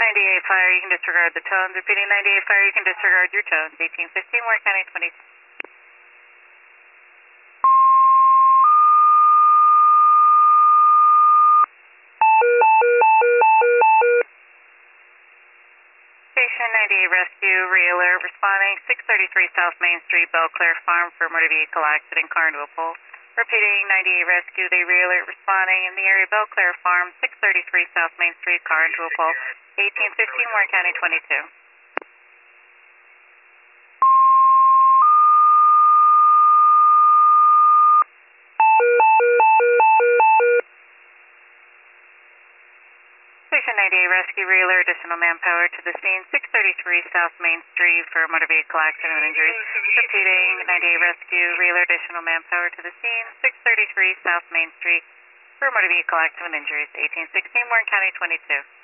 98 fire, you can disregard the tones. Repeating 98 fire, you can disregard your tones. 1815, Warren County 22. Station 98 Rescue, Realer, responding 633 South Main Street, Belclair Farm for motor vehicle accident, car into a pole. Repeating 98 Rescue, the Realer responding in the area Belclair Farm, 633 South Main Street, car into a pole. 1815, Warren County 22. Station 98 Rescue, Realer, additional manpower to the scene, 633 South Main Street for motor vehicle accident and injuries. Repeating 98 Rescue, Realer, additional manpower to the scene, 633 South Main Street for motor vehicle accident and injuries. 1816, Warren County 22.